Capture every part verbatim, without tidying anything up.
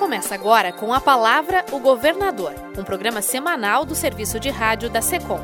Começa agora com a Palavra o Governador, um programa semanal do Serviço de Rádio da SECOM.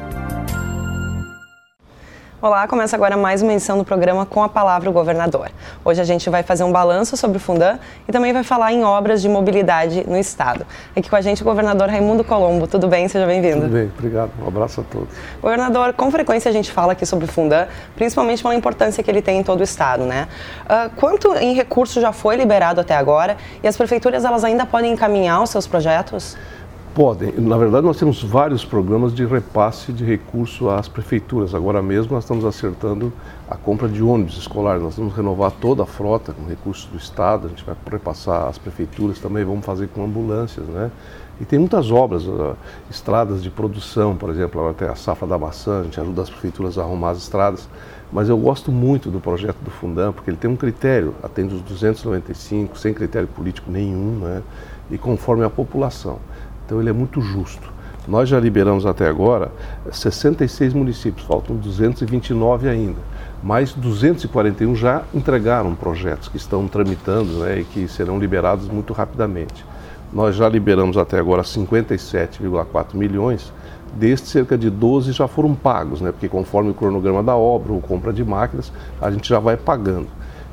Olá, começa agora mais uma edição do programa Com a Palavra o Governador. Hoje a gente vai fazer um balanço sobre o Fundan e também vai falar em obras de mobilidade no Estado. Aqui com a gente o governador Raimundo Colombo. Tudo bem? Seja bem-vindo. Tudo bem, obrigado. Um abraço a todos. Governador, com frequência a gente fala aqui sobre o Fundan, principalmente pela importância que ele tem em todo o Estado, né? Uh, quanto em recurso já foi liberado até agora e as prefeituras elas ainda podem encaminhar os seus projetos? Podem. Na verdade, nós temos vários programas de repasse de recurso às prefeituras. Agora mesmo nós estamos acertando a compra de ônibus escolares. Nós vamos renovar toda a frota com recursos do Estado. A gente vai repassar às prefeituras também, vamos fazer com ambulâncias, né? E tem muitas obras, uh, estradas de produção, por exemplo, agora tem a safra da maçã, a gente ajuda as prefeituras a arrumar as estradas. Mas eu gosto muito do projeto do Fundan, porque ele tem um critério, atende os duzentos e noventa e cinco, sem critério político nenhum, né? E conforme a população. Então ele é muito justo. Nós já liberamos até agora sessenta e seis municípios, faltam duzentos e vinte e nove ainda. Mais duzentos e quarenta e um já entregaram projetos que estão tramitando, né, e que serão liberados muito rapidamente. Nós já liberamos até agora cinquenta e sete vírgula quatro milhões, destes cerca de doze já foram pagos, né, porque conforme o cronograma da obra ou compra de máquinas, a gente já vai pagando.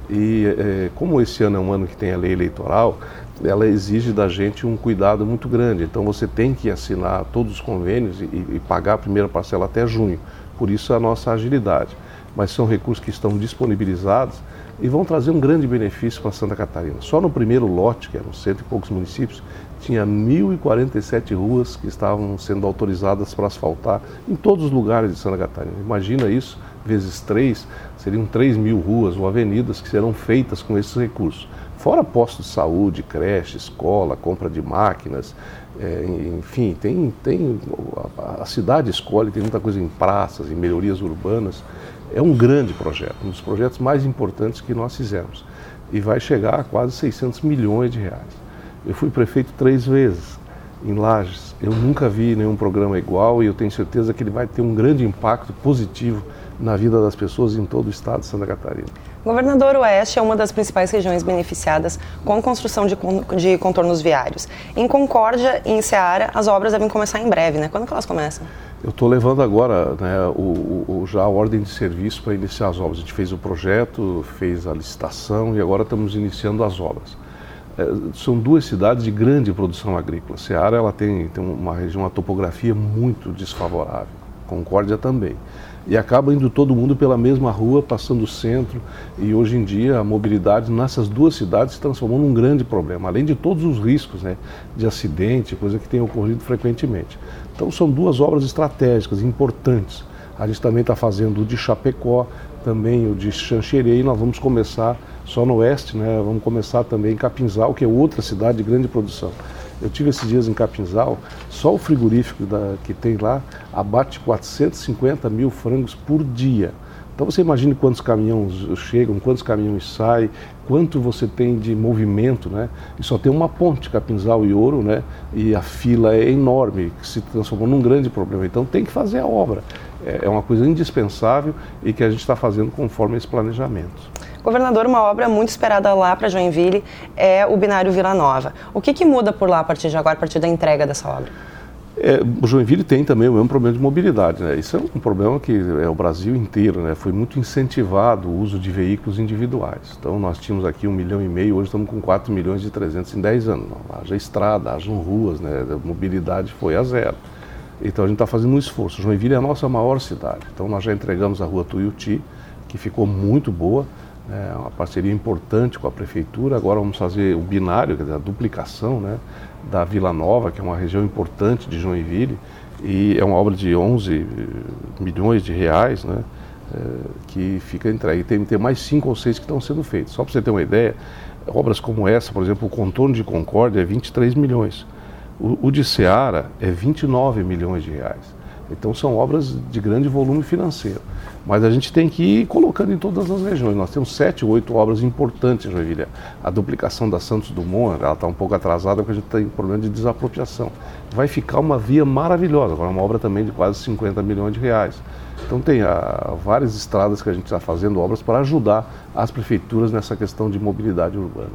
E é, como esse ano é um ano que tem a lei eleitoral, ela exige da gente um cuidado muito grande. Então você tem que assinar todos os convênios e, e pagar a primeira parcela até junho. Por isso a nossa agilidade. Mas são recursos que estão disponibilizados e vão trazer um grande benefício para Santa Catarina. Só no primeiro lote, que eram cento e poucos municípios, tinha mil e quarenta e sete ruas que estavam sendo autorizadas para asfaltar em todos os lugares de Santa Catarina. Imagina isso, vezes três, seriam três mil ruas ou avenidas que serão feitas com esses recursos. Fora postos de saúde, creche, escola, compra de máquinas, é, enfim, tem, tem, a, a cidade escolhe, tem muita coisa em praças, em melhorias urbanas. É um grande projeto, um dos projetos mais importantes que nós fizemos. E vai chegar a quase seiscentos milhões de reais. Eu fui prefeito três vezes em Lages. Eu nunca vi nenhum programa igual e eu tenho certeza que ele vai ter um grande impacto positivo na vida das pessoas em todo o estado de Santa Catarina. Governador, o Oeste é uma das principais regiões beneficiadas com a construção de, de contornos viários. Em Concórdia e em Ceará, as obras devem começar em breve, né? Quando que elas começam? Eu estou levando agora, né, o, o, já a ordem de serviço para iniciar as obras. A gente fez o projeto, fez a licitação e agora estamos iniciando as obras. É, são duas cidades de grande produção agrícola. Ceará ela tem, tem uma região, uma topografia muito desfavorável. Concórdia também. E acaba indo todo mundo pela mesma rua, passando o centro, e hoje em dia a mobilidade nessas duas cidades se transformou num grande problema, além de todos os riscos, né, de acidente, coisa que tem ocorrido frequentemente. Então são duas obras estratégicas, importantes. A gente também está fazendo o de Chapecó, também o de Xanxerê, e nós vamos começar só no oeste, né, vamos começar também em Capinzal, que é outra cidade de grande produção. Eu tive esses dias em Capinzal, só o frigorífico da, que tem lá abate quatrocentos e cinquenta mil frangos por dia. Então você imagine quantos caminhões chegam, quantos caminhões saem, quanto você tem de movimento, né? E só tem uma ponte, Capinzal e Ouro, né? E a fila é enorme, que se transformou num grande problema. Então tem que fazer a obra. É uma coisa indispensável e que a gente está fazendo conforme esse planejamento. Governador, uma obra muito esperada lá para Joinville é o binário Vila Nova. O que, que muda por lá a partir de agora, a partir da entrega dessa obra? É, o Joinville tem também o mesmo problema de mobilidade, né? Isso é um problema que é o Brasil inteiro, né? Foi muito incentivado o uso de veículos individuais. Então nós tínhamos aqui um milhão e meio, hoje estamos com quatro milhões e trezentos em dez anos. Não, haja estrada, hajam ruas, né? A mobilidade foi a zero. Então a gente está fazendo um esforço. Joinville é a nossa maior cidade. Então nós já entregamos a rua Tuiuti, que ficou muito boa. É uma parceria importante com a prefeitura. Agora vamos fazer o binário, quer dizer, a duplicação, né, da Vila Nova, que é uma região importante de Joinville, e é uma obra de onze milhões de reais, né, é, que fica entregue. Tem, tem mais cinco ou seis que estão sendo feitos. Só para você ter uma ideia, obras como essa, por exemplo, o contorno de Concórdia é vinte e três milhões. O, o de Ceará é vinte e nove milhões de reais. Então são obras de grande volume financeiro. Mas a gente tem que ir colocando em todas as regiões. Nós temos sete, oito obras importantes em Joinville. A duplicação da Santos Dumont, ela está um pouco atrasada porque a gente tem problema de desapropriação. Vai ficar uma via maravilhosa, agora uma obra também de quase cinquenta milhões de reais. Então tem a, várias estradas que a gente está fazendo, obras para ajudar as prefeituras nessa questão de mobilidade urbana.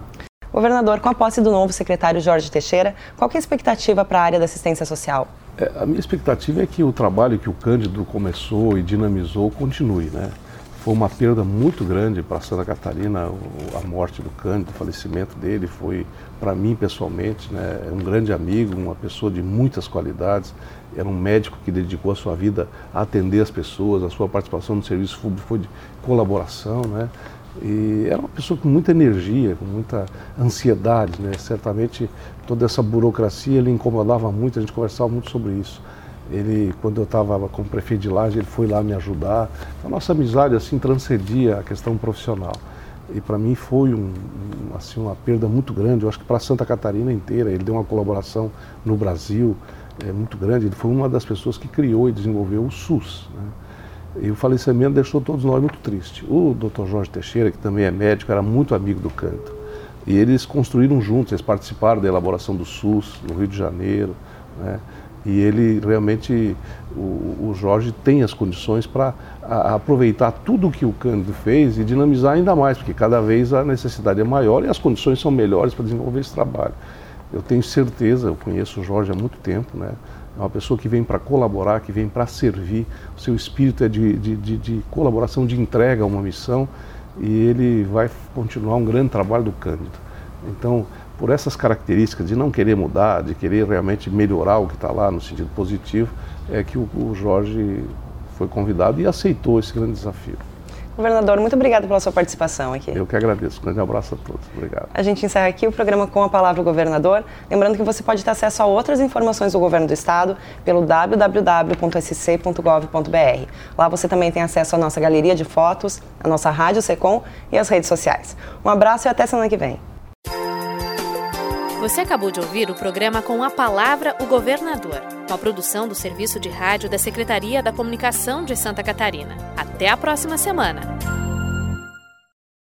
Governador, com a posse do novo secretário Jorge Teixeira, qual que é a expectativa para a área da assistência social? É, a minha expectativa é que o trabalho que o Cândido começou e dinamizou continue, né? Foi uma perda muito grande para Santa Catarina, a morte do Cândido, o falecimento dele foi, para mim pessoalmente, né, um grande amigo, uma pessoa de muitas qualidades. Era um médico que dedicou a sua vida a atender as pessoas, a sua participação no serviço público foi de colaboração, né? E era uma pessoa com muita energia, com muita ansiedade, né? Certamente toda essa burocracia ele incomodava muito, a gente conversava muito sobre isso. Ele, quando eu estava como prefeito de Laje, ele foi lá me ajudar. A nossa amizade assim transcendia a questão profissional. E para mim foi um, um, assim, uma perda muito grande, eu acho que para Santa Catarina inteira. Ele deu uma colaboração no Brasil é, muito grande. Ele foi uma das pessoas que criou e desenvolveu o SUS, né? E o falecimento deixou todos nós muito tristes. O doutor Jorge Teixeira, que também é médico, era muito amigo do Cândido. E eles construíram juntos, eles participaram da elaboração do SUS no Rio de Janeiro, né? E ele realmente, o, o Jorge tem as condições para aproveitar tudo o que o Cândido fez e dinamizar ainda mais, porque cada vez a necessidade é maior e as condições são melhores para desenvolver esse trabalho. Eu tenho certeza, eu conheço o Jorge há muito tempo, né? É uma pessoa que vem para colaborar, que vem para servir, o seu espírito é de, de, de, de colaboração, de entrega a uma missão, e ele vai continuar um grande trabalho do Cândido. Então, por essas características de não querer mudar, de querer realmente melhorar o que está lá no sentido positivo, é que o, o Jorge foi convidado e aceitou esse grande desafio. Governador, muito obrigada pela sua participação aqui. Eu que agradeço. Um grande abraço a todos. Obrigado. A gente encerra aqui o programa Com a Palavra o Governador. Lembrando que você pode ter acesso a outras informações do Governo do Estado pelo w w w ponto s c ponto gov ponto b r. Lá você também tem acesso à nossa galeria de fotos, à nossa rádio Secom e às redes sociais. Um abraço e até semana que vem. Você acabou de ouvir o programa Com a Palavra o Governador, uma produção do Serviço de Rádio da Secretaria da Comunicação de Santa Catarina. Até a próxima semana!